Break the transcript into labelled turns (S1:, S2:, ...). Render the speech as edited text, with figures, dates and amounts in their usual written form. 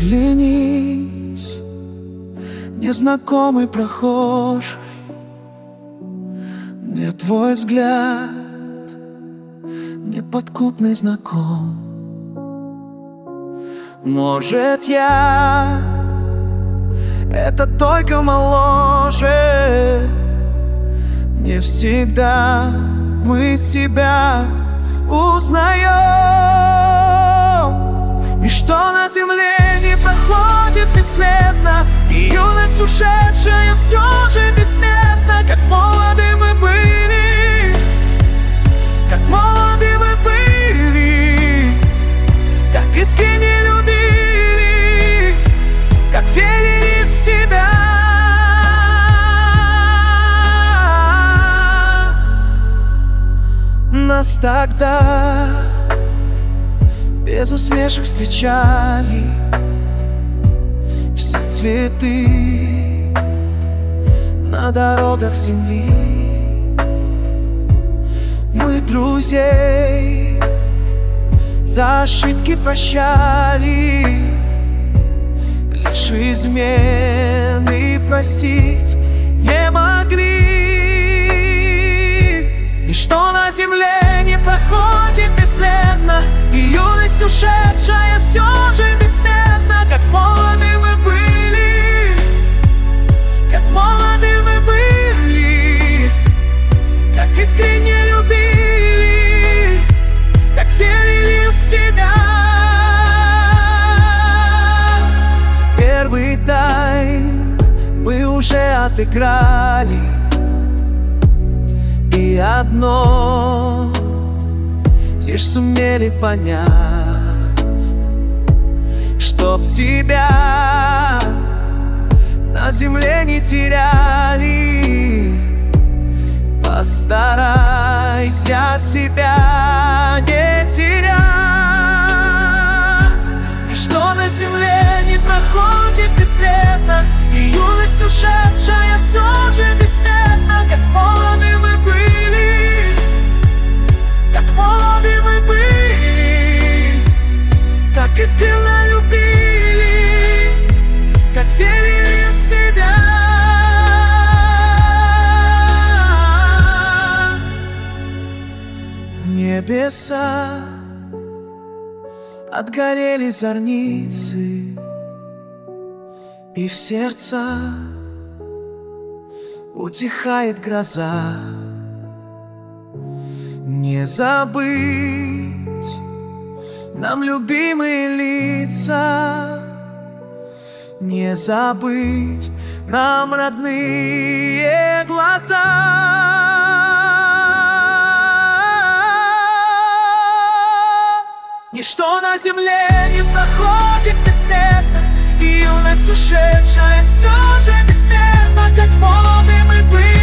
S1: Оглянись, незнакомый прохожий, мне твой взгляд неподкупный знаком. Может, я это только моложе, не всегда мы себя узнаем. И что на земле не проходит бесследно, и юность ушедшая все же бессмертна. Как молоды мы были, как молоды мы были, как искренне любили, как верили в себя. Нас тогда без усмешек встречали все цветы на дорогах земли. Мы друзей за ошибки прощали, лишь измены простить не могли. И что на земле не проходит бесследно, и юность ушедшая все же бессмертна. Как молоды мы были, как молоды мы были, как искренне любили, как верили в себя. Первый тайм мы уже отыграли, и одно лишь сумели понять: чтоб тебя на земле не теряли, постарайся себя не терять. И что на земле не проходит бесследно, и юность ушедшая все же бессмертна. Как молоды мы были, как молоды мы были, как искренне любили, как верили в себя. В небеса отгорели зорницы, и в сердца утихает гроза. Не забыть нам любимые лица, не забыть нам родные глаза. Ничто на земле не проходит бесследно, и юность ушедшая все же бессмертна. Как молоды мы были,